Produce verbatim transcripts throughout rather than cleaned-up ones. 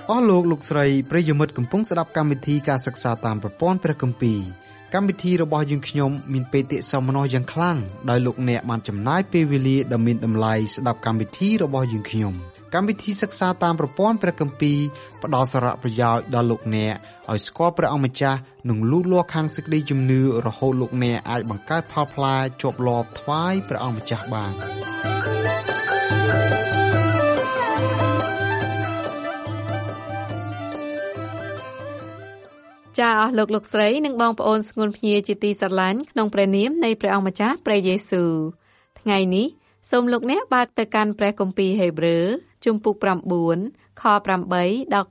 អស់លោកលោកស្រីប្រិយមិត្តកំពុងស្ដាប់កម្មវិធីការសិក្សាតាមប្រព័ន្ធព្រះគម្ពីរកម្មវិធីរបស់យើងខ្ញុំមានបេតិសោមនស្សយ៉ាងខ្លាំងដោយលោកអ្នកបានចំណាយពេលវេលាដ៏មានតម្លៃស្ដាប់កម្មវិធីរបស់យើងខ្ញុំកម្មវិធីសិក្សាតាមប្រព័ន្ធព្រះគម្ពីរផ្ដល់សារៈប្រយោជន៍ដល់លោកអ្នកឲ្យស្គាល់ព្រះអង្គម្ចាស់និងលូតលាស់ខាងសេចក្តីជំនឿរហូតលោកអ្នកអាចបង្កើតផលផ្លែជាប់លាប់ថ្វាយព្រះអង្គម្ចាស់បានចាអស់លោកលោកស្រីនិងបងប្អូនស្ងួនភ្ញាជាទីស្រឡាញ់ក្នុងព្រះនាមនៃព្រះអង្គម្ចាស់ព្រះយេស៊ូវថ្ងៃនេះសូមលោកអ្នកបើកទៅកាន់ព្រះគម្ពីរហេព្រើរជំពូក9ខ8ដល់ខ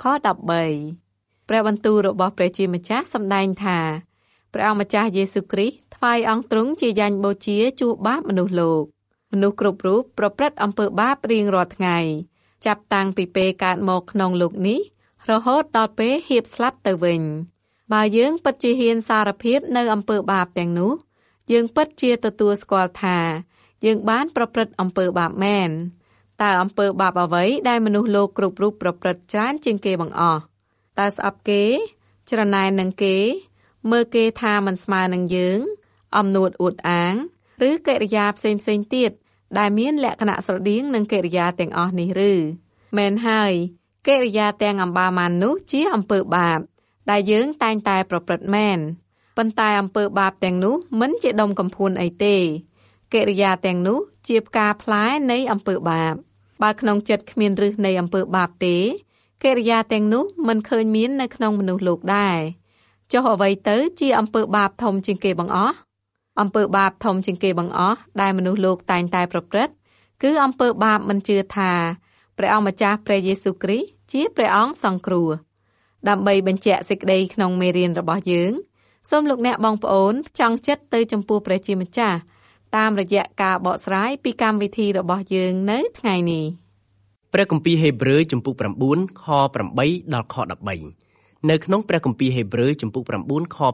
13ព្រះបន្ទូលរបស់ព្រះជាម្ចាស់សម្ដែងថាព្រះអង្គម្ចាស់យេស៊ូវគ្រីស្ទថ្វាយអង្គទ្រង់ជាយ៉ាញ់បូជាជួបបាបមនុស្សលោកមនុស្សគ្រប់រូបប្រព្រឹត្តអំពើបាបរៀងរាល់ថ្ងៃចាប់តាំងពីពេលកើតមកក្នុងលោកនេះរហូតដល់ពេលហៀបស្លាប់ទៅវិញបើយើងពិតជាហ៊ានសារភាពនៅអំពើបាបទាំងនោះយើងពិតជាទទួលស្គាល់ថាយើងបានប្រព្រឹត្តអំពើបាបមែនតើអំពើបាបអ្វីដែលមនុស្សលោកគ្រប់រូបប្រព្រឹត្តច្រើនជាងគេបង្អស់តើស្អប់គេច្រណែននឹងគេមើលគេថាមិនស្មើនឹងយើងអំនួតអួតអាងឬកិរិយាផ្សេងផ្សេងទៀតដែលមានលក្ខណៈស្រដៀងនឹងកិរិយាទាំងអស់នេះឬមែនហើយកិរិយាទាំងអម្បាមាននោះជាអំពើបាបដែលយើងតែងតែប្រព្រឹត្តមែនប៉ុន្តែអំពើបាបទាំងនោះមិនជាដុំកំភួនអីទេកិរិយាទាំងនោះជាផ្កាផ្លែនៃអំពើបាបបើក្នុងចិត្តគ្មានឫសនៃអំពើបាបទេកិរិយាទាំងនោះមិនឃើញមាននៅក្នុងមនុស្សលោកដែរចុះអ្វីទៅជាអំពើបាបធំជាងគេបង្អស់អំពើបាបធំជាងគេបង្អស់ដែលមនុស្សលោកតែងតែប្រព្រឹត្តគឺអំពើបាបមិនជឿថាព្រះអង្គម្ចាស់ព្រះយេស៊ូវគ្រីស្ទជាព្រះអង្គសង្គ្រោះដើម្បីបញ្ជាក់សេចក្តីក្នុងមេរៀនរបស់យើងសូមលោកអ្នកបងប្អូនផ្ចង់ចិត្តទៅចំពោះព្រះជាម្ចាស់តាមរយៈការបកស្រាយពីកម្មវិធីរបស់យើងនៅថ្ងៃនេះព្រះគម្ពីរហេព្រើរជំពូក9ខ8ដល់ខ13នៅក្នុងព្រះគម្ពីរហេព្រើរជំពូក9ខ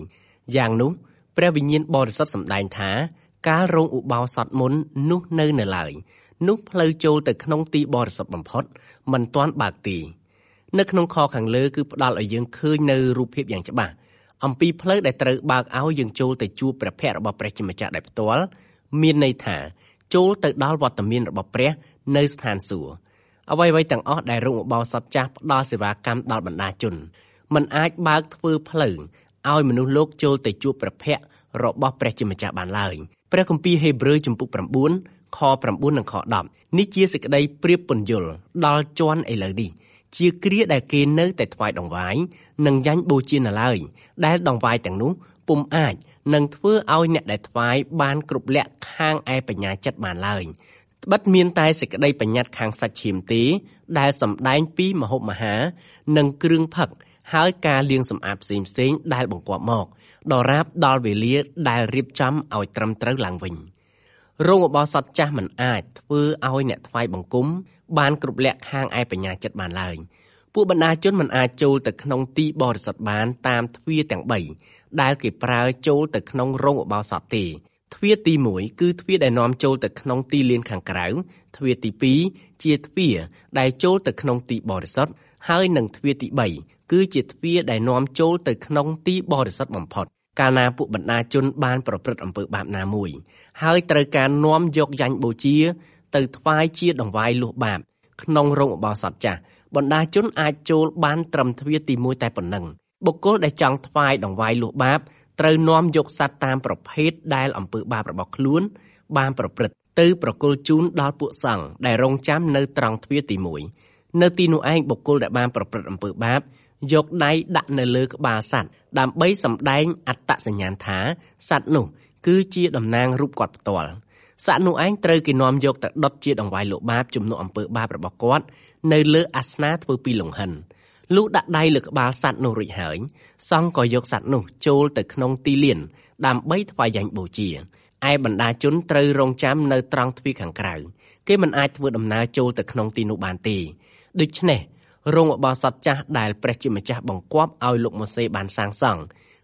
8យ៉ាងនោះព្រះវិញ្ញាណបរិសុទ្ធសម្ដែងថាកាលរងឧបោសថមុននោះនៅនៅឡើយនោះផ្លូវចូលទៅក្នុងទីបរិសុទ្ធបំផុតមិនទាន់បើកទេនៅក្នុងខខាងលើគឺផ្ដល់ឲ្យយើងឃើញនៅរូបភាពយ៉ាងច្បាស់អំពីផ្លូវដែលត្រូវបើកឲ្យយើងចូលទៅជួបព្រះភ័ក្ត្ររបស់ព្រះជាម្ចាស់ដោយផ្ទាល់មានន័យថាចូលទៅដល់វត្តមានរបស់ព្រះនៅស្ថានសួគ៌អ្វីៗទាំងអស់ដែលរងឧបោសថចាស់ផ្ដល់សេវាកម្មដល់បណ្ដាជនมันអាចបើកធ្វើផ្លូវឲ្យមនុស្សលោកចូលទៅជួបព្រះភ័ក្ត្ររបស់ព្រះជាម្ចាស់បានឡើយព្រះគម្ពីរហេព្រើរជំពូក9ខ9និងខ10នេះជាសេចក្តីប្រៀបពន្យល់ដល់ជាន់ឥឡូវនេះជាគ្រាដែលគេនៅតែថ្វាយដង្វាយនិងយ៉ាញ់បូជានៅឡើយដែលដង្វាយទាំងនោះពុំអាចនឹងធ្វើឲ្យអ្នកដែលថ្វាយបានគ្រប់លក្ខខាងឯបញ្ញាចិត្តបានឡើយត្បិតមានតែសេចក្តីបញ្ញត្តិខាងសាច់ឈាមទេដែលសម្ដែងពីមហូបមហានិងគ្រឿងផឹកហើយការលាងសម្អាតផ្សេងផ្សេងដែលបង្គាប់មកដល់រាបដល់វេលាដែលរៀបចំឲ្យត្រឹមត្រូវឡើងវិញរោងឧបោសថចាស់មិនអាចធ្វើឲ្យអ្នកថ្វាយបង្គំបានគ្រប់លក្ខខាងឯបញ្ញាចិត្តបានឡើយពួកបណ្ដាជនមិនអាចចូលទៅក្នុងទីបរិសុទ្ធបានតាមទ្វារទាំង3ដែលគេប្រើចូលទៅក្នុងរោងឧបោសថទេទ្វារទី1គឺទ្វារដែលនាំចូលទៅក្នុងទីលានខាងក្រៅទ្វារទី2ជាទ្វារដែលចូលទៅក្នុងទីបរិសុទ្ធហើយនិងទ្វារទី3គឺជាទ្វារដែលនាំចូលទៅក្នុងទីបរិសុទ្ធបំផុតកាលណាពួកបណ្ដាជនបានប្រព្រឹត្តអំពើបាបណាមួយហើយត្រូវការនាំយកយ៉ាញ់បូជាទៅថ្វាយជាដង្វាយលួសបាបក្នុងរោងឧបោសថចាស់បណ្ដាជនអាចចូលបានត្រឹមទ្វារទី1តែប៉ុណ្ណឹងបុគ្គលដែលចង់ថ្វាយដង្វាយលួសបាបត្រូវនាំយកសត្វតាមប្រភេទដែលអំពើបាបរបស់ខ្លួនបានប្រព្រឹត្តទៅប្រគល់ជូនដល់ពួកសង្ឃដែលរងចាំនៅត្រង់ទ្វារទី1នៅទីនោះឯងបុគ្គលដែលបានប្រព្រឹត្តអំពើបាបយកដៃដាក់នៅលើក្បាលសត្វដើម្បីសម្ដែងអត្តសញ្ញាណថាសត្វនោះគឺជាតំណាងរូបគាត់ផ្ទាល់សត្វនោះឯងត្រូវគេនាំយកទៅដុតជាដង្វាយលុបបាបជំនួសអំពើបាបរបស់គាត់នៅលើអាសនៈធ្វើពីលង្ហិនលុះដាក់ដៃលើក្បាលសត្វនោះរួចហើយសង្ឃក៏យកសត្វនោះចូលទៅក្នុងទីលានដើម្បីថ្វាយយ៉ាញ់បូជាឯបណ្ដាជនត្រូវរងចាំនៅត្រង់ទ្វារខាងក្រៅគេមិនអាចធ្វើដំណើរចូលទៅក្នុងទីនោះបានទេដូច្នេះរោងឧបោសថចាស់ដែលព្រះជាម្ចាស់បង្គាប់ឲ្យលោកម៉ូសេបានសាងសង់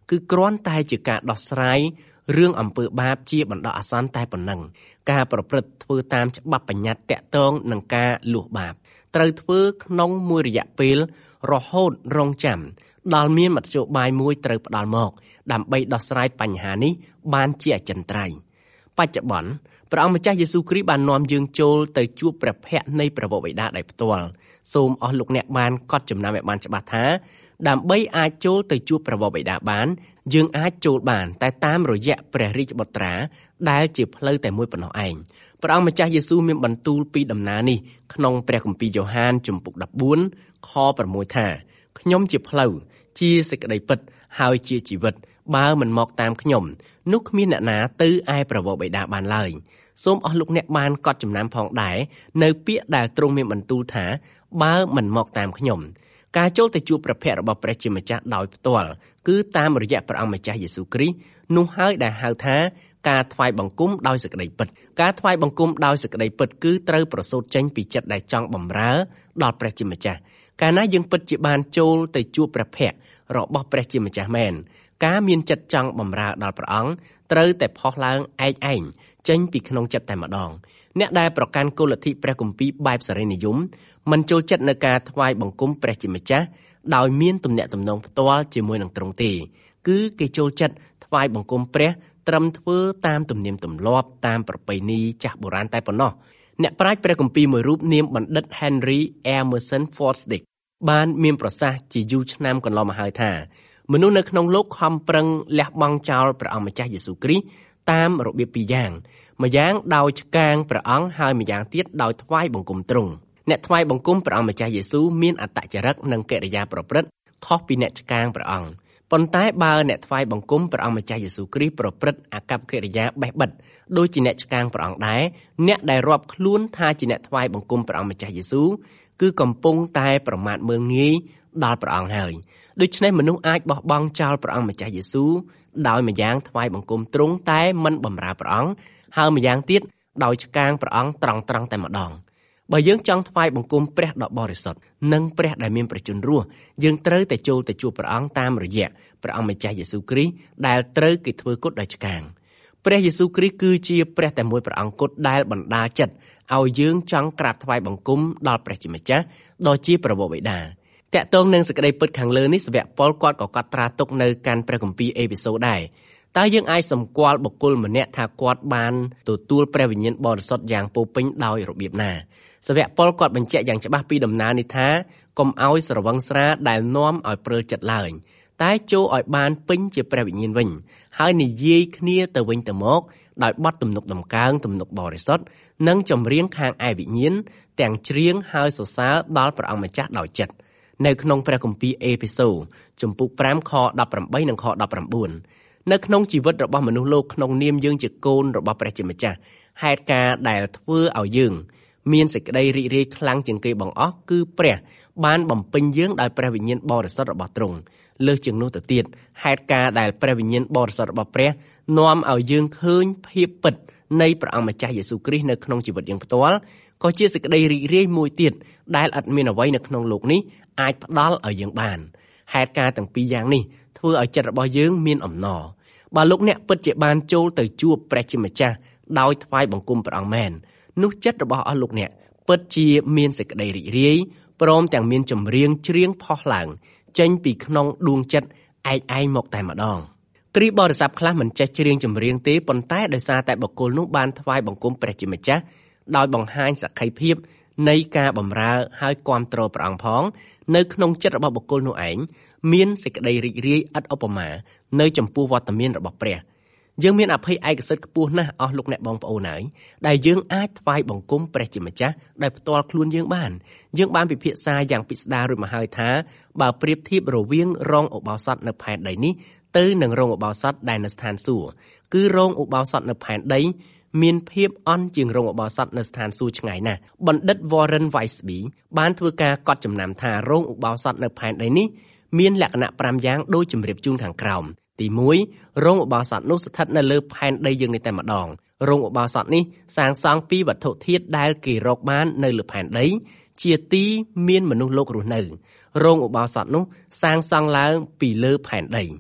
គឺគ្រាន់តែជាការដោះស្រាយរឿងអំពើបាបជាបណ្ដោះអាសន្នតែប៉ុណ្ណឹងការប្រព្រឹត្តធ្វើតាមច្បាប់បញ្ញត្តិតាក់ទងនឹងការលួសបាបត្រូវធ្វើក្នុងមួយរយៈពេលរហូតរងចាំដល់មានមធ្យោបាយមួយត្រូវផ្ដល់មកដើម្បីដោះស្រាយបញ្ហានេះបានជាអចិន្ត្រៃយ៍បច្ចុប្បន្នព្រះអង្គម្ចាស់យេស៊ូវគ្រីស្ទបាននាំយើងចូលទៅជួបព្រះភ័ក្ត្រនៃព្រះវរបិតាដោយផ្ទាល់សូមអស់លោកអ្នកបានកត់ចំណាំឲ្យបានច្បាស់ថាដើម្បីអាចចូលទៅជួបព្រះវរបិតាបានយើងអាចចូលបានតែតាមរយៈព្រះរាជបុត្រាដែលជាផ្លូវតែមួយប៉ុណ្ណោះឯងព្រះអង្គម្ចាស់យេស៊ូវមានបន្ទូលពីដំណើរនេះក្នុងព្រះគម្ពីរយ៉ូហានជំពូកដប់បួនខប្រាំមួយថាខ្ញុំជាផ្លូវជាសេចក្តីពិតហើយជាជីវិតបើមិនមកតាមខ្ញុំនោះគ្មានអ្នកណាទៅឯព្រះវរបិតាបានឡើយសូមអស់លោកអ្នកបានកត់ចំណាំផងដែរនៅពាក្យដែលទ្រង់មានបន្ទូលថាបើមិនមកតាមខ្ញុំការចូលទៅជួបព្រះភ័ក្ត្ររបស់ព្រះជាម្ចាស់ដោយផ្ទាល់គឺតាមរយៈព្រះអង្គម្ចាស់យេស៊ូវគ្រីស្ទនោះហើយដែលហៅថាការថ្វាយបង្គំដោយសេចក្តីពិតការថ្វាយបង្គំដោយសេចក្តីពិតគឺត្រូវប្រសូតចេញពីចិត្តដែលចង់បម្រើដល់ព្រះជាម្ចាស់កាលណាយើងពិតជាបានចូលទៅជួបព្រះភ័ក្ត្ររបស់ព្រះជាម្ចាស់មែនការមានចិត្តចង់បម្រើដល់ព្រះអង្គត្រូវតែផុសឡើងឯកឯងចេញពីក្នុងចិត្តតែម្ដងអ្នកដែលប្រកាន់គោលលទ្ធិព្រះគម្ពីរបែបសេរីនិយមមិនចូលចិត្តនៅការថ្វាយបង្គំព្រះជាម្ចាស់ដោយមានទំនាក់ទំនងផ្ទាល់ជាមួយនឹងទ្រង់ទេគឺគេចូលចិត្តថ្វាយបង្គំព្រះត្រឹមធ្វើតាមទំនៀមទម្លាប់តាមប្រពៃណីចាស់បុរាណតែប៉ុណ្ណោះអ្នកប្រាជ្ញព្រះគម្ពីរមួយរូបនាមបណ្ឌិត Henry Emerson Fosdick បានមានប្រសាសន៍ជាយូរឆ្នាំកន្លងមកហើយថាមនុស្សនៅក្នុងលោកខំប្រឹងលះបង់ចោលព្រះអង្គម្ចាស់យេស៊ូវគ្រីស្ទតាមរបៀបពីរយ៉ាងម្យ៉ាងដោយឆ្កាងព្រះអង្គហើយម្យ៉ាងទៀតដោយថ្វាយបង្គំទ្រង់អ្នកថ្វាយបង្គំព្រះអង្គម្ចាស់យេស៊ូវមានអត្តចរិតនិងកិរិយាប្រព្រឹត្តខុសពីអ្នកឆ្កាងព្រះអង្គប៉ុន្តែបើអ្នកថ្វាយបង្គំព្រះអង្គម្ចាស់យេស៊ូវគ្រីស្ទប្រព្រឹត្តអាកប្បកិរិយាបេះបិទដូចជាអ្នកឆ្កាងព្រះអង្គដែរអ្នកដែលរាប់ខ្លួនថាជាអ្នកថ្វាយបង្គំព្រះអង្គម្ចាស់យេស៊ូវគឺកំពុងតែប្រមាថមើលងាយដល់ព្រះអង្គហើយដូច្នេះមនុស្សអាចបោះបង់ចោលព្រះអង្គម្ចាស់យេស៊ូវដោយម្យ៉ាងថ្វាយបង្គំទ្រង់តែមិនបម្រើព្រះអង្គហើយម្យ៉ាងទៀតដោយឆ្កាងព្រះអង្គត្រង់ត្រង់តែម្ដងបើយើងចង់ថ្វាយបង្គំព្រះដ៏បរិសុទ្ធនិងព្រះដែលមានប្រជញ្ញរស់យើងត្រូវតែចូលទៅជួបព្រះអង្គតាមរយៈព្រះអង្គម្ចាស់យេស៊ូវគ្រីស្ទដែលត្រូវគេធ្វើគុតដោយឆ្កាងព្រះយេស៊ូវគ្រីស្ទគឺជាព្រះតែមួយព្រះអង្គគត់ដែលបណ្ដាចិត្តឲ្យយើងចង់ក្រាបថ្វាយបង្គំដល់ព្រះជាម្ចាស់ដ៏ជាព្រះវរបិតាតាក់ទងនឹងសេចក្តីពិតខាងលើនេះសាវកប៉ុលគាត់ក៏កត់ត្រាទុកនៅកាន់ព្រះគម្ពីរអេភេសូដែរតើយើងអាចសម្គាល់បុគ្គលម្នាក់ថាគាត់បានទទួលព្រះវិញ្ញាណបរិសុទ្ធយ៉ាងពោពេញដោយរបៀបណាសាវកប៉ុលគាត់បញ្ជាក់យ៉ាងច្បាស់ពីដំណើរនេះថាកុំឲ្យស្រវឹងស្រាដែលនាំឲ្យព្រើលចិត្តឡើយតែចូលឲ្យបានពេញជាព្រះវិញ្ញាណវិញហើយនិយាយគ្នាទៅវិញទៅមកដោយបទទំនុកដំកើងទំនុកបរិសុទ្ធនិងចម្រៀងខាងឯវិញ្ញាណទាំងច្រៀងហើយសរសើរដល់ព្រះអង្គម្ចាស់ដោយចិត្តនៅក្នុងព្រះគម្ពីរអេភេសូជំពូកប្រាំខដប់ប្រាំបីនិងខដប់ប្រាំបួននៅក្នុងជីវិតរបស់មនុស្សលោកក្នុងនាមយើងជាកូនរបស់ព្រះជាម្ចាស់ហេតុការណ៍ដែលធ្វើឲ្យយើងមានសេចក្តីរីករាយខ្លាំងជាងគេបង្អស់គឺព្រះបានបំពេញយើងដោយព្រះវិញ្ញាណបរិសុទ្ធរបស់ទ្រង់លើសជាងនោះទៅទៀតហេតុការណ៍ដែលព្រះវិញ្ញាណបរិសុទ្ធរបស់ព្រះនាំឲ្យយើងឃើញភាពពិតនៃព្រះអង្គម្ចាស់យេស៊ូវគ្រីស្ទនៅក្នុងជីវិតយើងផ្ទាល់ក៏ជាសេចក្តីរីករាយមួយទៀតដែលឥតមានអ្វីនៅក្នុងលោកនេះអាចផ្ដល់ឲ្យយើងបានហេតុការណ៍ទាំងពីរយ៉ាងនេះធ្វើឲ្យចិត្តរបស់យើងមានអំណរបើលោកអ្នកពិតជាបានចូលទៅជួបព្រះជាម្ចាស់ដោយថ្វាយបង្គំព្រះអង្គមែននោះចិត្តរបស់អស់លោកអ្នកពិតជាមានសេចក្តីរីករាយព្រមទាំងមានចម្រៀងច្រៀងផុសឡើងចេញពីក្នុងដួងចិត្តឯកឯងមកតែម្ដងគ្រីស្ទបរិស័ទខ្លះមិនចេះច្រៀងចម្រៀងទេប៉ុន្តែដោយសារតែបុគ្គលនោះបានថ្វាយបង្គំព្រះជាម្ចាស់ដោយបង្ហាញសក្ខីភាពនៃការបម្រើហើយគាំទ្រព្រះអង្គផងនៅក្នុងចិត្តរបស់បុគ្គលនោះឯងមានសេចក្តីរីករាយឥតឧបមានៅចំពោះវត្តមានរបស់ព្រះយើងមានអភ័យឯកសិទ្ធិខ្ពស់ណាស់អស់លោកអ្នកបងប្អូនហើយដែលយើងអាចថ្វាយបង្គំព្រះជាម្ចាស់ដោយផ្ទាល់ខ្លួនយើងបានយើងបានពិភាក្សាយ៉ាងពិស្ដាររួចមកហើយថាបើប្រៀបធៀបរវាងរោងឧបោសថនៅផែនដីនេះទៅនឹងរោងឧបោសថដែលនៅស្ថានសួគ៌គឺរោងឧបោសថនៅផែនដីមានភាពអន់ជាងរោងឧបោសថនៅស្ថានសួគ៌ឆ្ងាយណាស់បណ្ឌិត Warren Wiersbe បានធ្វើការកត់ចំណាំថារោងឧបោសថនៅផែនដីនេះមានលក្ខណៈប្រាំយ៉ាងដូចជម្រាបជូនខាងក្រោមទីមួយរោងឧបោសថនោះស្ថិតនៅលើផែនដីយើងនេះតែម្ដងរោងឧបោសថនេះសាងសង់ពីវត្ថុធាតុដែលគេរកបាននៅលើផែនដីជាទីមានមនុស្សលោករស់នៅរោងឧបោសថនោះសាងសង់ឡើងពីលើផែនដី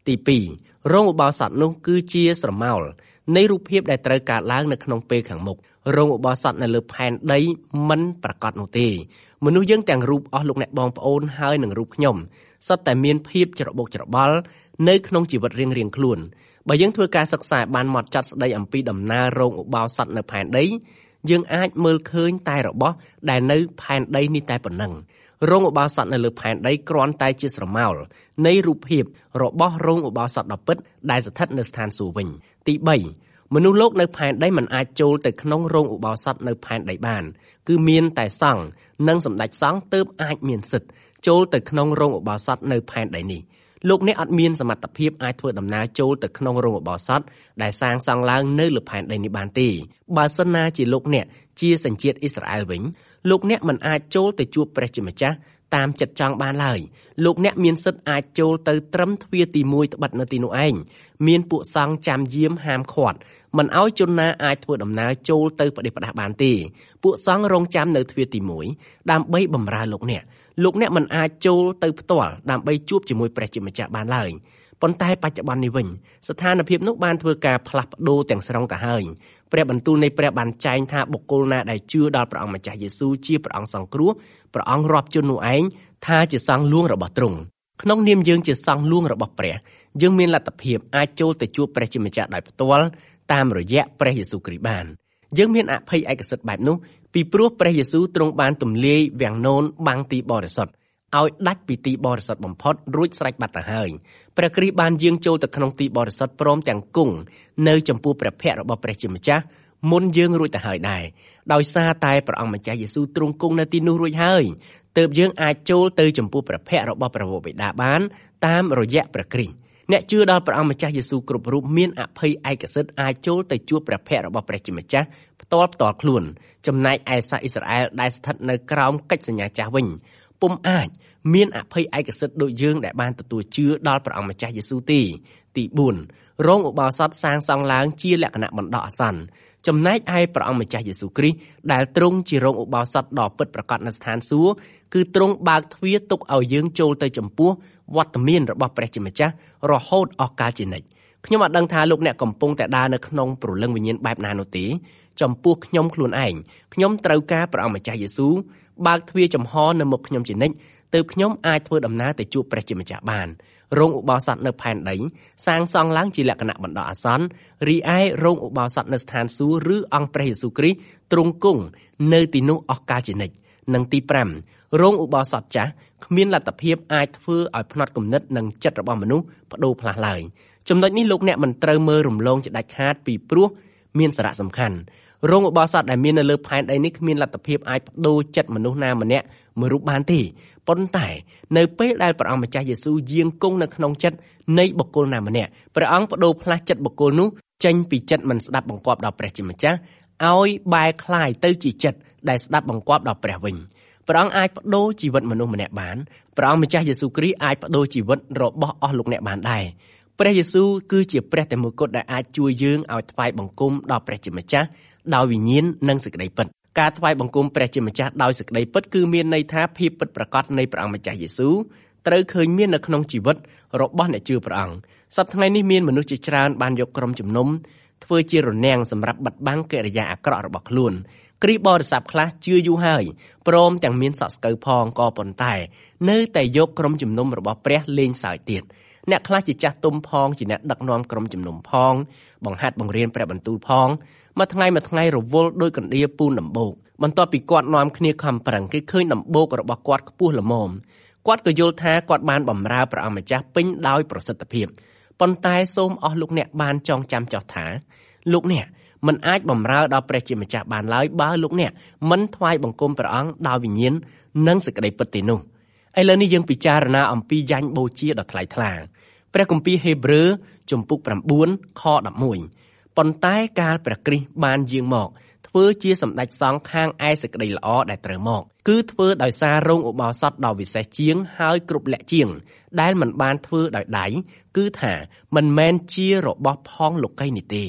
ទីពីររោងឧបោសថនោះគឺជាស្រមោលនៃរូបភាពដែលត្រូវកើតឡើងនៅក្នុងពេលខាងមុខរោងឧបោសថនៅលើផែនដីមិនប្រកបនោះទេមនុស្សយើងទាំងរូបអស់លោកអ្នកបងប្អូនហើយនឹងរូបខ្ញុំសុទ្ធតែមានភាពច្របូកច្របល់នៅក្នុងជីវិតរៀងៗខ្លួនបើយើងធ្វើការសិក្សាបានហ្មត់ចត់ស្ដីអំពីដំណើររោងឧបោសថនៅផែនដីយើងអាចមើលឃើញតែរបស់ដែលនៅផែនដីនេះតែប៉ុណ្ណឹងរោងឧបោសថនៅលើផែនដីគ្រាន់តែជាស្រមោលនៃរូបភាពរបស់រោងឧបោសថដ៏ពិតដែលស្ថិតនៅស្ថានសួគ៌វិញទីបីមនុស្សលោកនៅផែនដីមិនអាចចូលទៅក្នុងរោងឧបោសថនៅផែនដីបានគឺមានតែសង្ឃនិងសម្ដេចសង្ឃទើបអាចមានសិទ្ធិចូលទៅក្នុងរោងឧបោសថនៅផែនដីនេះលោកអ្នកអត់មានសមត្ថភាពអាចធ្វើដំណើរចូលទៅក្នុងរោងឧបោសថដែលសាងសង់ឡើងនៅលើផែនដីនេះបានទេបើសិនណាជាលោកអ្នកជាសញ្ជាតិអ៊ីស្រាអែលវិញលោកអ្នកមិនអាចចូលទៅជួបព្រះជាម្ចាស់តាមចិត្តចង់បានឡើយលោកអ្នកមានសិទ្ធិអាចចូលទៅត្រឹមទ្វារទីមួយត្បិតនៅទីនោះឯងមានពួកសង្ឃចាំយាមហាមឃាត់មិនឲ្យជនណាអាចធ្វើដំណើរចូលទៅផ្ដេសផ្ដាសបានទេពួកសង្ឃរងចាំនៅទ្វារទីមួយដើម្បីបម្រើលោកអ្នកលោកអ្នកមិនអាចចូលទៅផ្ទាល់ដើម្បីជួបជាមួយព្រះជាម្ចាស់បានឡើយប៉ុន្តែបច្ចុប្បន្ននេះវិញស្ថានភាពនោះបានធ្វើការផ្លាស់ប្ដូរទាំងស្រុងទៅហើយព្រះបន្ទូលនៃព្រះបានចែងថាបុគ្គលណាដែលជឿដល់ព្រះអង្គម្ចាស់យេស៊ូវជាព្រះអង្គសង្គ្រោះព្រះអង្គរាប់ជន់នោះឯងថាជាសង្ឃលួងរបស់ទ្រង់ក្នុងនាមយើងជាសង្ឃលួងរបស់ព្រះយើងមានលទ្ធភាពអាចចូលទៅជួបព្រះជាម្ចាស់ដោយផ្ទាល់តាមរយៈព្រះយេស៊ូវគ្រីស្ទបានយើងមានអភ័យឯកសិទ្ធិបែបនោះពីព្រោះព្រះយេស៊ូវទ្រង់បានទម្លាយវាំងនោនបាំងទីបរិសុទ្ធឲ្យដាច់ពីទីបរិសុទ្ធបំផុតរួចស្រេចបាត់ទៅហើយព្រះគ្រីស្ទបានយាងចូលទៅក្នុងទីបរិសុទ្ធព្រមទាំងគង់នៅចំពោះព្រះភ័ក្ត្ររបស់ព្រះជាម្ចាស់មុនយើងរួចទៅហើយដែរដោយសារតែព្រះអង្គម្ចាស់យេស៊ូវទ្រង់គង់នៅទីនោះរួចហើយទើបយើងអាចចូលទៅចំពោះព្រះភ័ក្ត្ររបស់ព្រះវរបិតាបានតាមរយៈព្រះគ្រីស្ទអ្នកជឿដល់ព្រះអង្គម្ចាស់យេស៊ូវគ្រប់រូបមានអភ័យឯកសិទ្ធិអាចចូលទៅជួបព្រះភ័ក្ត្ររបស់ព្រះជាម្ចាស់ផ្ទាល់ផ្ទាល់ខ្លួនចំណែកឯសាសអ៊ីស្រាអែលដែលស្ថិតនៅក្រោមកិច្ចសញ្ញាចាស់វិញពុំអាចមានអភ័យឯកសិទ្ធិដូចយើងដែលបានទទួលជឿដល់ព្រះអង្គម្ចាស់យេស៊ូវទេទីបួនរោងឧបោសថសាងសង់ឡើងជាលក្ខណៈបណ្ដោះអាសន្នចំណែកឯព្រះអង្គម្ចាស់យេស៊ូវគ្រីស្ទដែលទ្រង់ជារោងឧបោសថដ៏ពិតប្រាកដនៅស្ថានសួគ៌គឺទ្រង់បើកទ្វារទុកឲ្យយើងចូលទៅចំពោះវត្តមានរបស់ព្រះជាម្ចាស់រហូតអស់កាលជានិច្ចខ្ញុំអត់ដឹងថាលោកអ្នកកំពុងតែដើរនៅក្នុងព្រលឹងវិញ្ញាណបែបណានោះទេចំពោះខ្ញុំខ្លួនឯងខ្ញុំត្រូវការព្រះអង្គម្ចាស់យេស៊ូវបើកទ្វារចំហនៅមុខខ្ញុំជានិច្ចទើបខ្ញុំអាចធ្វើដំណើរទៅជួបព្រះជាម្ចាស់បានរោងឧបោសថនៅផែនដីសាងសង់ឡើងជាលក្ខណៈបណ្ដោះអាសន្នរីឯរោងឧបោសថនៅស្ថានសួគ៌ឬអង្គព្រះយេស៊ូវគ្រីស្ទទ្រង់គង់នៅទីនោះអស់កាលជានិច្ចនិងទីប្រាំរោងឧបោសថចាស់គ្មានលទ្ធភាពអាចធ្វើឲ្យផ្នត់គំនិតនិងចិត្តរបស់មនុស្សបដូរផ្លាស់ឡើយចំណុចនេះលោកអ្នកមិនត្រូវមើលរំលងជាដាច់ខាតពីព្រោះមានសារៈសំខាន់រោងឧបោសថដែលមាននៅលើផែនដីនេះគ្មានលទ្ធភាពអាចបដូរចិត្តមនុស្សណាម្នាក់មួយរូបបានទេប៉ុន្តែនៅពេលដែលព្រះអង្គម្ចាស់យេស៊ូវយាងគង់នៅក្នុងចិត្តនៃបុគ្គលណាម្នាក់ព្រះអង្គបដូរផ្លាស់ចិត្តបុគ្គលនោះចេញពីចិត្តមិនស្ដាប់បង្គាប់ដល់ព្រះជាម្ចាស់ឲ្យបែរคล้ายទៅជាចិត្តដែលស្ដាប់បង្គាប់ដល់ព្រះវិញព្រះអង្គអាចបដូរជីវិតមនុស្សម្នាក់បានព្រះអង្គម្ចាស់យេស៊ូវគ្រីស្ទអាចបដូរជីវិតរបស់អស់លោកអ្នកបានដែរព្រះយេស៊ូវគឺជាព្រះតែមួយគត់ដែលអាចជួយយើងឲ្យថ្វាយបង្គំដល់ព្រះជាម្ចាស់ដោយវិញ្ញាណនិងសេចក្តីពិតការថ្វាយបង្គំព្រះជាម្ចាស់ដោយសេចក្តីពិតគឺមានន័យថាភាពពិតប្រាកដនៃព្រះអង្គម្ចាស់យេស៊ូវត្រូវឃើញមាននៅក្នុងជីវិតរបស់អ្នកជឿព្រះអង្គសប្តាហ៍ថ្ងៃនេះមានមនុស្សជាច្រើនបានយកក្រុមជំនុំធ្វើជារនាំងសម្រាប់បិទបាំងកិរិយាអាក្រក់របស់ខ្លួនគ្រីស្ទបរិស័ទខ្លះជឿយូរហើយព្រមទាំងមានសក់ស្កូវផងក៏ប៉ុន្តែនៅតែយកក្រុមជំនុំរបស់ព្រះលេងសើចទៀតអ្នកខ្លះជាចាស់ទុំផងជាអ្នកដឹកនាំក្រុមជំនុំផងបង្ហាត់បង្រៀនព្រះបន្ទូលផងមួយថ្ងៃមួយថ្ងៃរវល់ដោយកណ្ដៀពូនដំបូកបន្ទាប់ពីគាត់នាំគ្នាខំប្រឹងគេឃើញដំបូករបស់គាត់ខ្ពស់ល្មមគាត់ក៏យល់ថាគាត់បានបម្រើព្រះអង្គម្ចាស់ពេញដោយប្រសិទ្ធភាពប៉ុន្តែសូមអស់លោកអ្នកបានចងចាំចោះថាលោកអ្នកមិនអាចបម្រើដល់ព្រះជាម្ចាស់បានឡើយបើលោកអ្នកមិនថ្វាយបង្គំព្រះអង្គដោយវិញ្ញាណនិងសេចក្តីពិតទេនោះឥឡូវនេះយើងពិចារណាអំពីយ៉ាញ់បូជាដ៏ថ្លៃថ្លាព្រះគម្ពីរហេព្រើរជំពូកប្រាំបួនខដប់មួយប៉ុន្តែកាលព្រះគ្រីស្ទបានយាងមកធ្វើជាសម្ដេចសង្ឃខាងឯសេចក្តីល្អដែលត្រូវមកគឺធ្វើដោយសាររោងឧបោសថដ៏វិសេសជាងហើយគ្រប់លក្ខជាងដែលមិនបានធ្វើដោយដៃគឺថាមិនមែនជារបស់ផងលោកីនេះទេ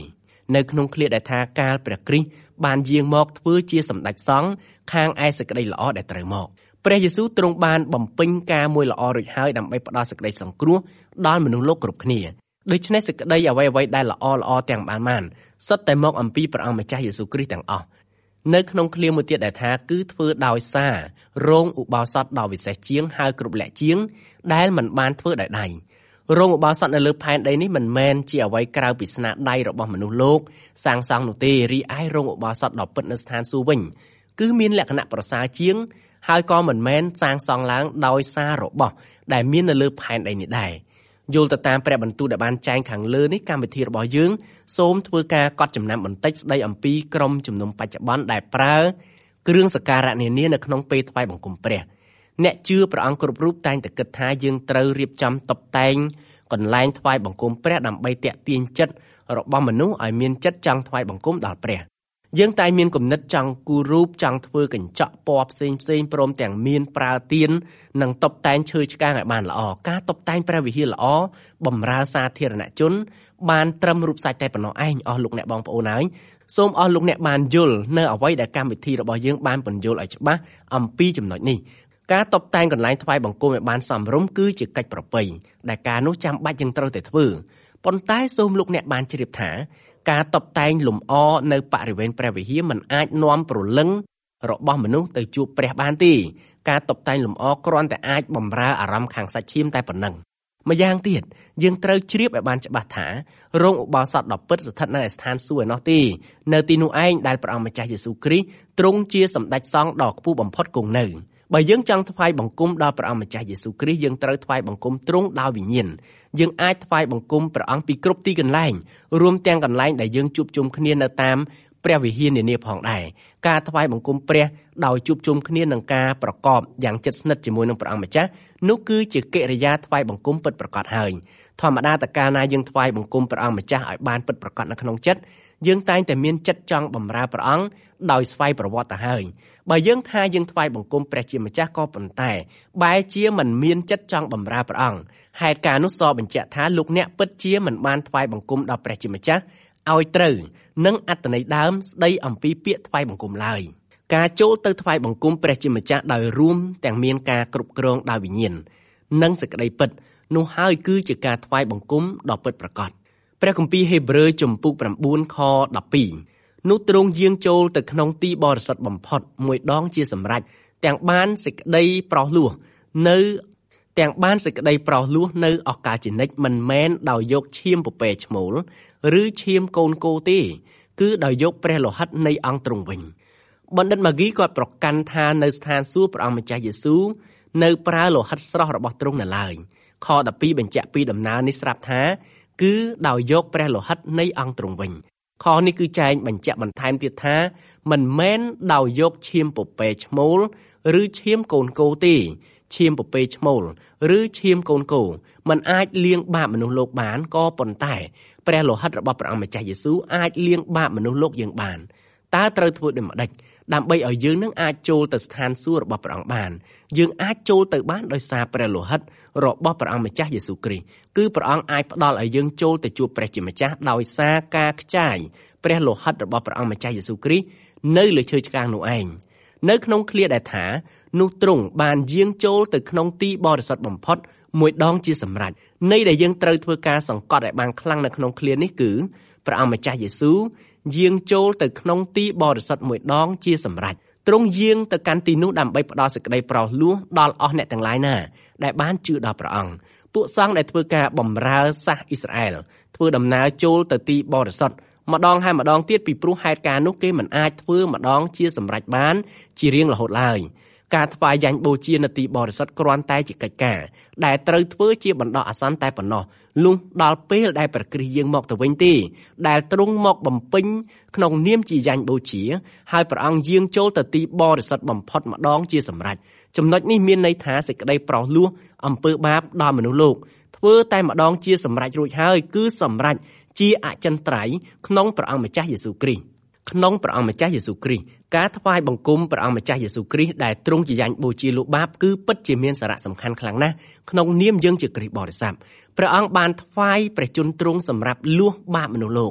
នៅក្នុងឃ្លាដែលថាកាលព្រះគ្រីស្ទបានយាងមកធ្វើជាសម្ដេចសង្ឃខាងឯសេចក្តីល្អដែលត្រូវមកព្រះយេស៊ូវទ្រង់បានបំពេញការមួយល្អរួចហើយដើម្បីផ្ដល់សេចក្តីសង្គ្រោះដល់មនុស្សលោកគ្រប់គ្នាដូច្នេះសេចក្តីអ្វីៗដែលល្អល្អទាំងបានបានសុទ្ធតែមកអំពីព្រះអង្គម្ចាស់យេស៊ូវគ្រីស្ទទាំងអស់នៅក្នុងឃ្លាមួយទៀតដែលថាគឺធ្វើដោយសាររោងឧបោសថដ៏វិសេសជាងហើយគ្រប់លក្ខជាងដែលមិនបានធ្វើដោយដៃរោងឧបោសថនៅលើផែនដីនេះមិនមែនជាអ្វីក្រៅពីស្នាដៃរបស់មនុស្សលោកសាងសង់នោះទេរីឯរោងឧបោសថដ៏ពិតនៅស្ថានសួគ៌វិញគឺមានលក្ខណៈប្រសើរជាងហើយក៏មិនមែនសាងសង់ឡើងដោយសាររបស់ដែលមាននៅលើផែនដីនេះដែរយល់ទៅតាមព្រះបន្ទូលដែលបានចែងខាងលើនេះកម្មវិធីរបស់យើងសូមធ្វើការកត់ចំណាំបន្តិចស្ដីអំពីក្រុមជំនុំបច្ចុប្បន្នដែលប្រើគ្រឿងសក្ការៈនានានៅក្នុងពេលថ្វាយបង្គំព្រះអ្នកជឿព្រះអង្គគ្រប់រូបតែងតែគិតថាយើងត្រូវរៀបចំតុបតែងកន្លែងថ្វាយបង្គំព្រះដើម្បីទាក់ទាញចិត្តរបស់មនុស្សឲ្យមានចិត្តចង់ថ្វាយបង្គំដល់ព្រះយើងតែមានគំនិតចង់គូររូបចង់ធ្វើកញ្ចក់ពណ៌ផ្សេងផ្សេងព្រមទាំងមានប្រើទៀននិងតុបតែងឈើឆ្កាងឲ្យបានល្អការតុបតែងព្រះវិហារល្អបម្រើសាធារណជនបានត្រឹមរូបសាច់តែប៉ុណ្ណោះឯងអស់លោកអ្នកបងប្អូនហើយសូមអស់លោកអ្នកបានយល់នៅអ្វីដែលកម្មវិធីរបស់យើងបានពន្យល់ឲ្យច្បាស់អំពីចំណុចនេះការតុបតែងកន្លែងថ្វាយបង្គំឲ្យបានសមរម្យគឺជាកិច្ចប្រពៃដែលការនោះចាំបាច់យើងត្រូវតែធ្វើប៉ុន្តែសូមលោកអ្នកបានជ្រាបថាការតុបតែងលម្អនៅបរិវេណព្រះវិហារមិនអាចនាំព្រលឹងរបស់មនុស្សទៅជួបព្រះបានទេការតុបតែងលម្អគ្រាន់តែអាចបម្រើអារម្មណ៍ខាងសាច់ឈាមតែប៉ុណ្ណឹងម្យ៉ាងទៀតយើងត្រូវជ្រាបឲ្យបានច្បាស់ថារោងឧបោសថដ៏ពិតស្ថិតនៅឯស្ថានសួគ៌ឯណោះទេនៅទីនោះឯងដែលព្រះអង្គម្ចាស់យេស៊ូវគ្រីស្ទទ្រង់ជាសម្ដេចសង្ឃដ៏ខ្ពស់បំផុតគង់នៅបើយើងចង់ថ្វាយបង្គំដល់ព្រះអង្គម្ចាស់យេស៊ូវគ្រីស្ទយើងត្រូវថ្វាយបង្គំទ្រង់ដោយវិញ្ញាណយើងអាចថ្វាយបង្គំព្រះអង្គពីគ្រប់ទីកន្លែងរួមទាំងកន្លែងដែលយើងជួបជុំគ្នានៅតាមព្រះវិហារនានាផងដែរការថ្វាយបង្គំព្រះដោយជួបជុំគ្នានឹងការប្រកបយ៉ាងជិតស្និទ្ធជាមួយនឹងព្រះអង្គម្ចាស់នោះគឺជាកិរិយាថ្វាយបង្គំពិតប្រាកដហើយធម្មតាតកាលណាយើងថ្វាយបង្គំព្រះអង្គម្ចាស់ឲ្យបានពិតប្រាកដនៅក្នុងចិត្តយើងតែងតែមានចិត្តចង់បម្រើព្រះអង្គដោយស្វ័យប្រវត្តិទៅហើយបើយើងថាយើងថ្វាយបង្គំព្រះជាម្ចាស់ក៏ប៉ុន្តែបែរជាមិនមានចិត្តចង់បម្រើព្រះអង្គហេតុការណ៍នោះសបញ្ជាក់ថាលោកអ្នកពិតជាមិនបានថ្វាយបង្គំដល់ព្រះជាម្ចាស់ឲ្យត្រូវនឹងអត្ថន័យដើមស្ដីអំពីពាក្យថ្វាយបង្គំឡើយការចូលទៅថ្វាយបង្គំព្រះជាម្ចាស់ដោយរួមទាំងមានការគ្រប់គ្រងដោយវិញ្ញាណនិងសេចក្តីពិតនោះហើយគឺជាការថ្វាយបង្គំដ៏ពិតប្រាកដព្រះគម្ពីរហេព្រើរជំពូក៩ខដប់ពីរនោះទ្រង់យាងចូលទៅក្នុងទីបរិសុទ្ធបំផុតមួយដងជាសម្រេចទាំងបានសេចក្តីប្រោសលោះនៅទាំងបានសេចក្តីប្រោសលោះនៅឱកាសជានិច្ចមិនមែនដោយយកឈាមពពែឈ្មោលឬឈាមកូនគោទេគឺដោយយកព្រះលោហិតនៃអង្គទ្រង់វិញបណ្ឌិតម៉ាហ្គីគាត់ប្រកាន់ថានៅស្ថានសួគ៌ព្រះអង្គម្ចាស់យេស៊ូវនៅប្រើលោហិតស្រស់របស់ទ្រង់នៅឡើយខដប់ពីរបញ្ជាក់ពីដំណើរនេះស្រាប់ថាគឺដោយយកព្រះលោហិតនៃអង្គទ្រង់វិញខនេះគឺចែងបញ្ជាក់បន្ថែមទៀតថាមិនមែនដោយយកឈាមពពែឈ្មោលឬឈាមកូនគោទេឈាមពពែឈ្មោលឬឈាមកូនគោมันអាចលាងបាបមនុស្សលោកបានក៏ប៉ុន្តែព្រះលោហិតរបស់ព្រះអង្គម្ចាស់យេស៊ូវអាចលាងបាបមនុស្សលោកយើងបានតើត្រូវធ្វើដូចម្តេចដើម្បីឲ្យយើងនឹងអាចចូលទៅស្ថានសួគ៌របស់ព្រះអង្គបានយើងអាចចូលទៅបានដោយសារព្រះលោហិតរបស់ព្រះអង្គម្ចាស់យេស៊ូវគ្រីស្ទគឺព្រះអង្គអាចផ្ដល់ឲ្យយើងចូលទៅជួបព្រះជាម្ចាស់ដោយសារការខ្ចាយព្រះលោហិតរបស់ព្រះអង្គម្ចាស់យេស៊ូវគ្រីស្ទនៅលើឈើឆ្កាងនោះឯងនៅក្នុងឃ្លាដែលថានោះទ្រង់បានយាងចូលទៅក្នុងទីបរិសុទ្ធបំផុតមួយដងជាសម្រេចនៃដែលយើងត្រូវធ្វើការសង្កត់ឲ្យបានខ្លាំងនៅក្នុងឃ្លានេះគឺព្រះអង្គម្ចាស់យេស៊ូវយាងចូលទៅក្នុងទីបរិសុទ្ធមួយដងជាសម្រេចទ្រង់យាងទៅកាន់ទីនោះដើម្បីផ្ដល់សេចក្តីប្រោសលោះដល់អស់អ្នកទាំងឡាយណាដែលបានជឿដល់ព្រះអង្គពួកសង្ឃដែលធ្វើការបម្រើសាសអ៊ីស្រាអែលធ្វើដំណើរចូលទៅទីបរិសុទ្ធម្ដងហើយម្ដងទៀតពីព្រោះហេតុការណ៍នោះគេមិនអាចធ្វើម្ដងជាសម្រេចបានជារៀងរហូតឡើយការថ្វាយយ៉ាញ់បូជានៅទីបរិសុទ្ធគ្រាន់តែជាកិច្ចការដែលត្រូវធ្វើជាបណ្ដោះអាសន្នតែប៉ុណ្ណោះលុះដល់ពេលដែលព្រះគ្រីស្ទយាងមកទៅវិញទេដែលទ្រង់មកបំពេញក្នុងនាមជាយ៉ាញ់បូជាហើយព្រះអង្គយាងចូលទៅទីបរិសុទ្ធបំផុតម្ដងជាសម្រេចចំណុចនេះមានន័យថាសេចក្តីប្រោសលោះអំពើបាបដល់មនុស្សលោកធ្វើតែម្ដងជាសម្រេចរួចហើយគឺសម្រេចជាអចិន្ត្រៃយ៍ក្នុងព្រះអង្គម្ចាស់យេស៊ូវគ្រីស្ទក្នុងព្រះអង្គម្ចាស់យេស៊ូវគ្រីស្ទការថ្វាយបង្គំព្រះអង្គម្ចាស់យេស៊ូវគ្រីស្ទដែលទ្រង់ជាយ៉ាញ់បូជាលោកបាបគឺពិតជាមានសារៈសំខាន់ខ្លាំងណាស់ក្នុងនាមយើងជាគ្រីស្ទបរិស័ទព្រះអង្គបានថ្វាយព្រះជន្មទ្រង់សម្រាប់លួសបាបមនុស្សលោក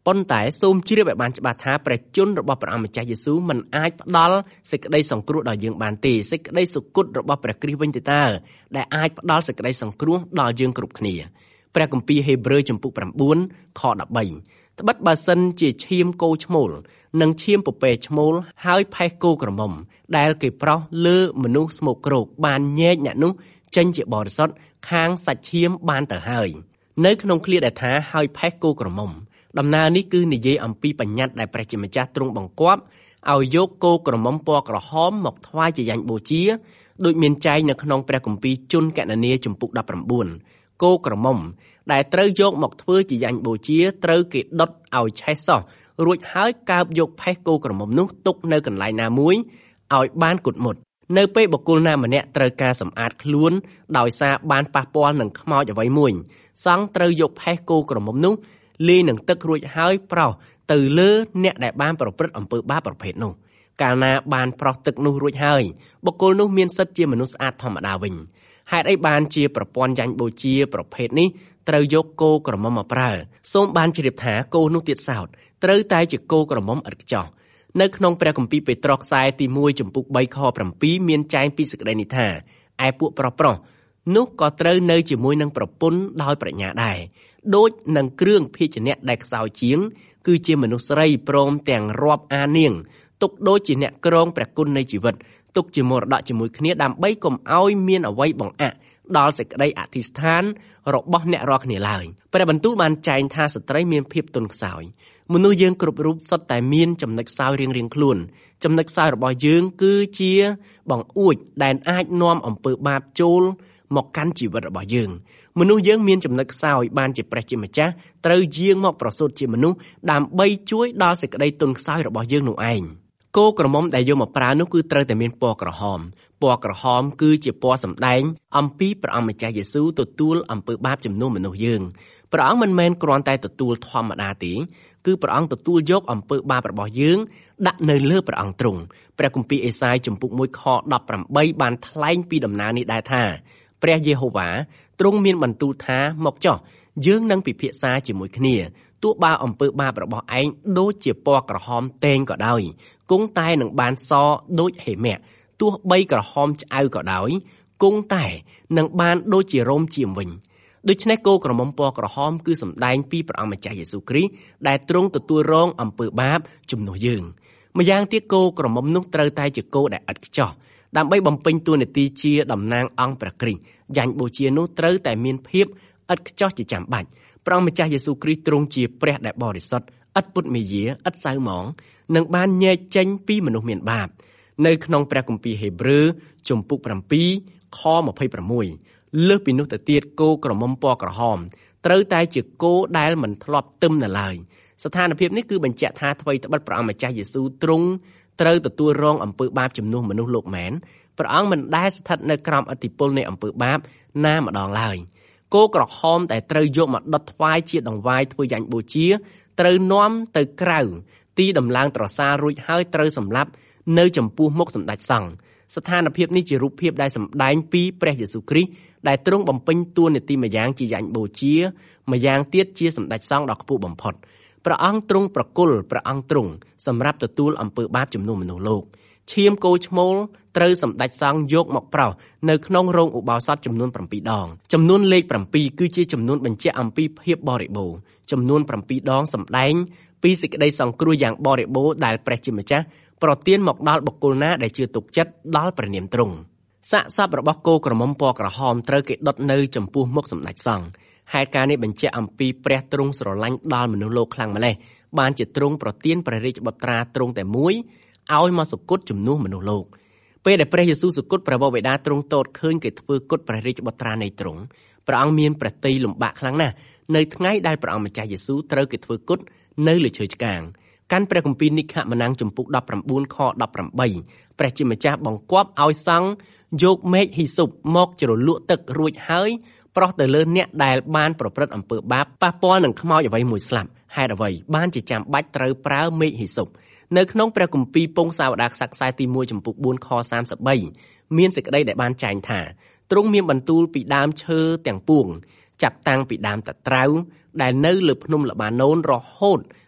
ប៉ុន្តែសូមជ្រាបឲ្យបានច្បាស់ថាព្រះជន្មរបស់ព្រះអង្គម្ចាស់យេស៊ូវមិនអាចផ្ដល់សេចក្តីសង្គ្រោះដល់យើងបានទេសេចក្តីសុគតរបស់ព្រះគ្រីស្ទវិញទេតើដែលអាចផ្ដល់សេចក្តីសង្គ្រោះដល់យើងគ្រប់គ្នាព្រះគម្ពីរហេព្រើរចំពុកប្រាំបួនខដប់បីត្បិតបើសិនជាឈាមគោឈ្មោលនិងឈាមពពែឈ្មោលហើយផេះគោក្រមុំដែលគេប្រោះលើមនុស្សស្មោកគ្រោកបានញែកអ្នកនោះចេញជាបរិសុទ្ធខាងសាច់ឈាមបានទៅហើយនៅក្នុងឃ្លាដែលថាហើយផេះគោក្រមុំដំណើរនេះគឺនិយាយអំពីបញ្ញត្តិដែលព្រះជាម្ចាស់ទ្រង់បង្គាប់ឲ្យយកគោក្រមុំពណ៌ក្រហមមកថ្វាយជាយញ្ញបូជាដូចមានចែងនៅក្នុងព្រះគម្ពីរជនកណនីចំពុកដប់ប្រាំបួនគោក្រមុំដែលត្រូវយកមកធ្វើជាយញ្ញបូជាត្រូវគេដុតឲ្យឆេះសោះរួចហើយកើបយកផេះគោក្រមុំនោះទុកនៅកន្លែងណាមួយឲ្យបានគត់មុតនៅពេលបុគ្គលណាម្នាក់ត្រូវការសម្អាតខ្លួនដោយសារបានប៉ះពាល់នឹងខ្មោចអ្វីមួយសង្ឃត្រូវយកផេះគោក្រមុំនោះលាយនឹងទឹករួចហើយប្រោសទៅលើអ្នកដែលបានប្រព្រឹត្តអំពើបាបប្រភេទនោះកាលណាបានប្រោសទឹកនោះរួចហើយបុគ្គលនោះមានសិទ្ធិជាមនុស្សស្អាតធម្មតាវិញហេតុអីបានជាប្រព័ន្ធយញ្ញបូជាប្រភេទនេះត្រូវយកគោក្រមុំមកប្រើសូមបានជ្រាបថាគោនោះទៀតសោតត្រូវតែជាគោក្រមុំឥតខ្ចោះនៅក្នុងព្រះគម្ពីរពេត្រុសខ្សែទីមួយចំពុកបីខប្រាំពីរមានចែងពីសេចក្តីនេះថាឯពួកប្រុសប្រុសនោះក៏ត្រូវនៅជាមួយនឹងប្រពន្ធដោយប្រាជ្ញាដែរដូចនឹងគ្រឿងភេជ្ជៈដែលខ្សោយជាងគឺជាមនុស្សស្រីព្រមទាំងរាប់អានាងទុកដូចជាអ្នកក្រងព្រះគុណនៃជីវិតទុកជាមរតកជាមួយគ្នាដើម្បីកុំឲ្យមានអ្វីបង្អាក់ដល់សេចក្តីអធិស្ឋានរបស់អ្នករាល់គ្នាឡើយព្រះបន្ទូលបានចែងថាស្ត្រីមានភាពទន់ខ្សោយមនុស្សយើងគ្រប់រូបសុទ្ធតែមានចំណុចខ្សោយរៀងៗខ្លួនចំណុចខ្សោយរបស់យើងគឺជាបង្អួចដែលអាចនាំអំពើបាបចូលមកកាន់ជីវិតរបស់យើងមនុស្សយើងមានចំណុចខ្សោយបានជាព្រះជាម្ចាស់ត្រូវយាងមកប្រសូតជាមនុស្សដើម្បីជួយដល់សេចក្តីទន់ខ្សោយរបស់យើងនោះឯងគោក្រមុំដែលយកមកប្រើនោះគឺត្រូវតែមានពណ៌ក្រហមពណ៌ក្រហមគឺជាពណ៌សម្ដែងអំពីព្រះអង្គម្ចាស់យេស៊ូវទទួលអំពើបាបចំនួនមនុស្សយើងព្រះអង្គមិនមែនគ្រាន់តែទទួលធម្មតាទេគឺព្រះអង្គទទួលយកអំពើបាបរបស់យើងដាក់នៅលើព្រះអង្គទ្រង់ព្រះគម្ពីរអេសាយចំពុកមួយខដប់ប្រាំបីបានថ្លែងពីដំណើរនេះដែរថាព្រះយេហូវ៉ាទ្រង់មានបន្ទូលថាមកចុះយើងនឹងពិភាក្សាជាមួយគ្នាទោះបើអំពើបាបរបស់ឯងដូចជាពណ៌ក្រហមតេងក៏ដោយគង់តែនឹងបានសដូចហេមៈទោះបីក្រហមឆ្អៅក៏ដោយគង់តែនឹងបានដូចជារោមជាមវិញដូច្នេះគោក្រមុំពណ៌ក្រហមគឺសម្ដែងពីព្រះអង្គម្ចាស់យេស៊ូវគ្រីស្ទដែលទ្រង់ទទួលរងអំពើបាបជំនួសយើងម្យ៉ាងទៀតគោក្រមុំនោះត្រូវតែជាគោដែលឥតខ្ចោះដើម្បីបំពេញតួនាទីជាតំណាងអង្គព្រះគ្រីស្ទយញ្ញបូជានោះត្រូវតែមានភាពឥតខ្ចោះជាចាំបាច់ព្រះម្ចាស់យេស៊ូវគ្រីស្ទទ្រង់ជាព្រះដែលបរិសុទ្ធឥតពុតមេយាឥតសៅហ្មងនឹងបានញែកចេញពីមនុស្សមានបាបនៅក្នុងព្រះគម្ពីរហេព្រើរជំពូកប្រាំពីរខម្ភៃប្រាំមួយលើសពីនោះទៅទៀតគោក្រមុំពណ៌ក្រហមត្រូវតែជាគោដែលមិនធ្លាប់ទឹមនៅឡើយស្ថានភាពនេះគឺបញ្ជាក់ថាថ្មីត្បិតព្រះអង្គម្ចាស់យេស៊ូវទ្រង់ត្រូវទទួលរងអំពើបាបជំនួសមនុស្សលោកមែនព្រះអង្គមិនដែលស្ថិតនៅក្រោមឥទ្ធិពលនៃអំពើបាបណាម្ដងឡើយគោក្រហមដែលត្រូវយកមកដុតថ្វាយជាដង្វាយធ្វើយញ្ញបូជាត្រូវនាំទៅក្រៅទីដំឡើងត្រសារួចហើយត្រូវសម្លាប់នៅចំពោះមុខសម្ដេចសង្ឃស្ថានភាពនេះជារូបភាពដែលសម្ដែងពីព្រះយេស៊ូវគ្រីស្ទដែលទ្រង់បំពេញតួនាទីម្យ៉ាងជាយញ្ញបូជាម្យ៉ាងទៀតជាសម្ដេចសង្ឃដ៏ខ្ពស់បំផុតព្រះអង្គទ្រង់ប្រគល់ព្រះអង្គទ្រង់សម្រាប់ទទួលអំពើបាបចំនួនមនុស្សលោកឈាមគោឈ្មោលត្រូវសម្ដេចសង្ឃយកមកប្រោសនៅក្នុងរោងឧបោសថចំនួនប្រាំពីរដងចំនួនលេខប្រាំពីរគឺជាចំនួនបញ្ជាក់អំពីភាពបរិបូរណ៍ចំនួនប្រាំពីរដងសម្ដែងពីសេចក្តីសង្គ្រោះយ៉ាងបរិបូរណ៍ដែលព្រះជាម្ចាស់ប្រទានមកដល់បុគ្គលណាដែលជឿទុកចិត្តដល់ព្រះនាមទ្រង់សាកសពរបស់គោក្រមុំពណ៌ក្រហមត្រូវគេដុតនៅចំពោះមុខសម្ដេចសង្ឃហេតុការណ៍នេះបញ្ជាក់អំពីព្រះទ្រង់ស្រឡាញ់ដល់មនុស្សលោកខ្លាំងម្ល៉េះបានជាទ្រង់ប្រទានព្រះរាជបុត្រាទ្រង់តែមួយឲ្យមកសុគតជំនួសមនុស្សលោកពេលដែលព្រះយេស៊ូវសុគតព្រះបិតាទ្រង់ទតឃើញគេធ្វើគុតព្រះរាជបុត្រានៃទ្រង់ព្រះអង្គមានព្រះទ័យលំបាកខ្លាំងណាស់នៅថ្ងៃដែលព្រះអង្គម្ចាស់យេស៊ូវត្រូវគេធ្វើគុតនៅលើឈើឆ្កាងកាន់ព្រះគម្ពីរនិខម៉ានាំងចំពុកដប់ប្រាំបួនខដប់ប្រាំបីព្រះជាម្ចាស់បង្គាប់ឲ្យសង្ឃយកមែកហ៊ីស៊ុបមកជ្រលក់ទឹករួចហើយប្រោះទៅលើអ្នកដែលបានប្រព្រឹត្តអំពើបាបប៉ះពាល់នឹងខ្មោចអ្វីមួយស្លាប់ហេតុអ្វីបានជាចាំបាច់ត្រូវប្រើមែកហ៊ីស៊ុបនៅក្នុងព្រះគម្ពីរពងសាវតារខ្សែខ្សែទីមួយចំពុកបួនខសាមសិបបីមានសេចក្តីដែលបានចែងថាទ្រង់មានបន្ទូលពីដើមឈើទាំងពួងចាប់តាំងពីដើមតាត្រាវដែលនៅលើភ្នំលបាណូនរហូត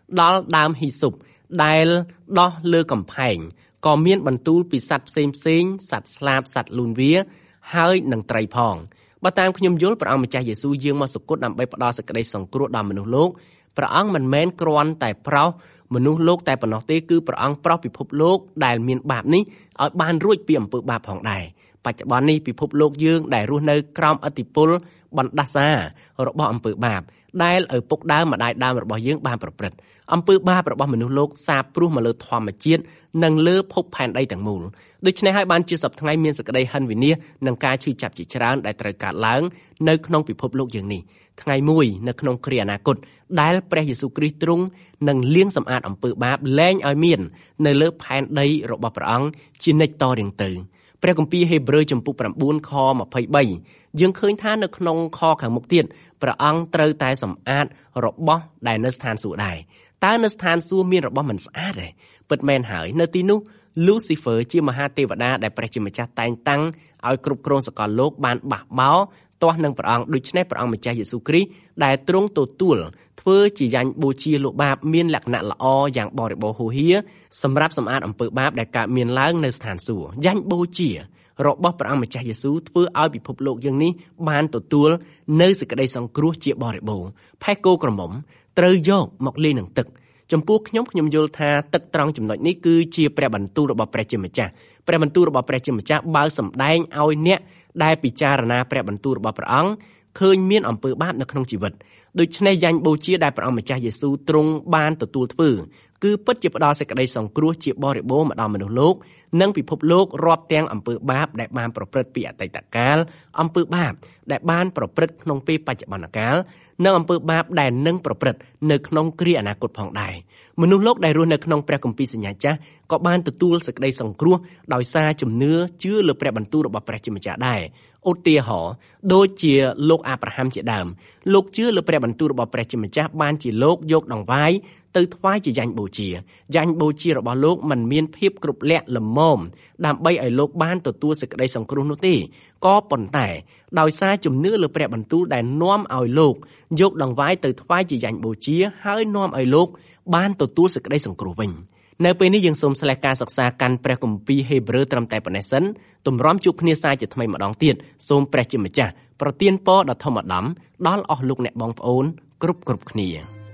ដល់ដើមហ៊ីស៊ុបដែលដោះលើកំផែងក៏មានបន្ទូលពីសត្វផ្សេងផ្សេងសត្វស្លាបសត្វលូនវាហើយនឹងត្រីផងបើតាមខ្ញុំយល់ព្រះអង្គម្ចាស់យេស៊ូវយាងមកសុគតដើម្បីផ្ដល់សេចក្តីសង្គ្រោះដល់មនុស្សលោកព្រះអង្គមិនមែនគ្រាន់តែប្រោសមនុស្សលោកតែប៉ុណ្ណោះទេគឺព្រះអង្គប្រោសពិភពលោកដែលមានបាបនេះឲ្យបានរួចពីអំពើបាបផងដែរបច្ចុប្បន្ននេះពិភពលោកយើងដែលរស់នៅក្រោមឥទ្ធិពលបណ្ដាសារបស់អំពើបាបដែលឪពុកដើមម្ដាយដើមរបស់យើងបានប្រព្រឹត្តអំពើបាបរបស់មនុស្សលោកសាបព្រោះមកលើធម្មជាតិនិងលើភពផែនដីទាំងមូលដូច្នេះហើយបានជាសប្តាហ៍ថ្ងៃមានសេចក្តីហិនវិនាសនិងការឈឺចាប់ជាច្រើនដែលត្រូវកើតឡើងនៅក្នុងពិភពលោកយើងនេះថ្ងៃមួយនៅក្នុងគ្រាអនាគតដែលព្រះយេស៊ូវគ្រីស្ទទ្រង់នឹងលាងសម្អាតអំពើបាបលែងឲ្យមាននៅលើផែនដីរបស់ព្រះអង្គជានិច្ចតរៀងទៅព្រះគម្ពីរហេព្រើរចំពុក9ខម្ភៃបីយើងឃើញថានៅក្នុងខខាងមុខទៀតព្រះអង្គត្រូវតែសម្អាតរបស់ដែលនៅស្ថានសួគ៌ដែរតើនៅស្ថានសួគ៌មានរបស់មិនស្អាតទេពិតមែនហើយនៅទីនោះ Lucifer ជាមហាទេវតាដែលព្រះជាម្ចាស់តែងតាំងឲ្យគ្រប់គ្រងសកលលោកបានបះបោរទាស់នឹងព្រះអង្គដូច្នេះព្រះអង្គម្ចាស់យេស៊ូវគ្រីស្ទដែលទ្រង់ទទួលធ្វើជាយ៉ាញ់បូជាលោកបាបមានលក្ខណៈល្អយ៉ាងបរិបូរណ៍ហូរហៀសម្រាប់សម្អាតអំពើបាបដែលកើតមានឡើងនៅស្ថានសួគ៌យ៉ាញ់បូជារបស់ព្រះអង្គម្ចាស់យេស៊ូវធ្វើឲ្យពិភពលោកយើងនេះបានទទួលនៅសេចក្តីសង្គ្រោះជាបរិបូរណ៍ផេះគោក្រមុំត្រូវយកមកលាយនឹងទឹកចំពោះខ្ញុំខ្ញុំយល់ថាទឹកត្រង់ចំណុចនេះគឺជាព្រះបន្ទូលរបស់ព្រះជាម្ចាស់ព្រះបន្ទូលរបស់ព្រះជាម្ចាស់បើសម្ដែងឲ្យអ្នកដែលពិចារណាព្រះបន្ទូលរបស់ព្រះអង្គឃើញមានអំពើបាបនៅក្នុងជីវិតដូច្នេះយ៉ាញ់បូជាដែលព្រះអង្គម្ចាស់យេស៊ូវទ្រង់បានទទួលធ្វើគឺពិតជាផ្ដល់សេចក្តីសង្គ្រោះជាបរិបូរណ៍មកដល់មនុស្សលោកនិងពិភពលោករាប់ទាំងអំពើបាបដែលបានប្រព្រឹត្តពីអតីតកាលអំពើបាបដែលបានប្រព្រឹត្តក្នុងពេលបច្ចុប្បន្នកាលនិងអំពើបាបដែលនឹងប្រព្រឹត្តនៅក្នុងគ្រាអនាគតផងដែរមនុស្សលោកដែលរស់នៅក្នុងព្រះគម្ពីរសញ្ញាចាស់ក៏បានទទួលសេចក្តីសង្គ្រោះដោយសារជំនឿជឿលើព្រះបន្ទូលរបស់ព្រះជាម្ចាស់ដែរឧទាហរណ៍ដូចជាលោកអាប់រ៉ាហាំជាដើមលោកជឿលើព្រះបន្ទូលរបស់ព្រះជាម្ចាស់បានជាលោកយកដង្វាយទៅថ្វាយជាយ៉ាញ់បូជាយ៉ាញ់បូជារបស់លោកមិនមានភាពគ្រប់លក្ខល្មមដើម្បីឲ្យលោកបានទទួលសេចក្តីសង្គ្រោះនោះទេក៏ប៉ុន្តែដោយសារជំនឿលើព្រះបន្ទូលដែលនាំឲ្យលោកយកដង្វាយទៅថ្វាយជាយ៉ាញ់បូជាហើយនាំឲ្យលោកបានទទួលសេចក្តីសង្គ្រោះវិញនៅពេលនេះយើងសូមស្លេះការសិក្សាកាន់ព្រះគម្ពីរហេព្រើរត្រឹមតែប៉ុណ្ណេះសិនទម្រាំជួបគ្នាសាជាថ្មីម្ដងទៀតសូមព្រះជាម្ចាស់ប្រទានពរដ៏ធម្មដំដល់អស់លោកអ្នកបងប្អូនគ្រប់គ្រប់គ្នា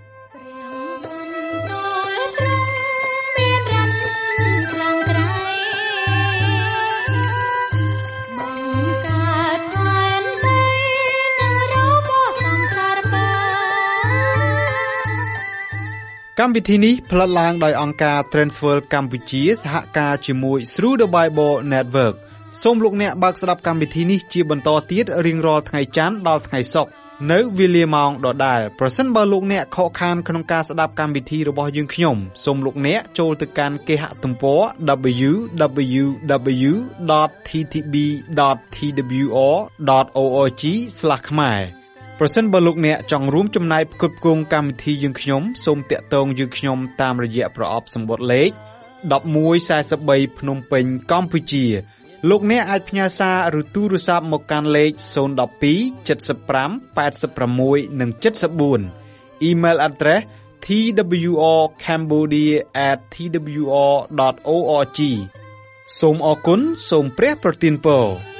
កម្មវិធីនេះផ្លាត់ឡើងដោយអង្គការ Transworld កម្ពុជាសហការជាមួយ Through the Bible Network សូមលោកអ្នកបើកស្ដាប់កម្មវិធីនេះជាបន្តទៀតរៀងរាល់ថ្ងៃច័ន្ទដល់ថ្ងៃសុក្រនៅវេលាម៉ោងដដែលប្រសិនបើលោកអ្នកខកខានក្នុងការស្ដាប់កម្មវិធីរបស់យើងខ្ញុំសូមលោកអ្នកចូលទៅកាន់គេហទំព័រ double-u double-u double-u dot t t b dot t w r dot org ស្លាស ខ្មែរប្រសិនបើលោកអ្នកចង់រួមចំណែកផ្គត់ផ្គង់កម្មវិធីយើងខ្ញុំសូមតាក់ទងយើងខ្ញុំតាមរយៈប្រអប់សម្បត្តិលេខmột một bốn baភ្នំពេញកម្ពុជាលោកអ្នកអាចផ្ញើសារឬទូរស័ព្ទមកកាន់លេខศูนย์ หนึ่ง สอง เจ็ด ห้า แปด หก និង เจ็ด สี่ Email address t w r cambodia at t w r dot org សូមអរគុណសូមព្រះប្រទានពរ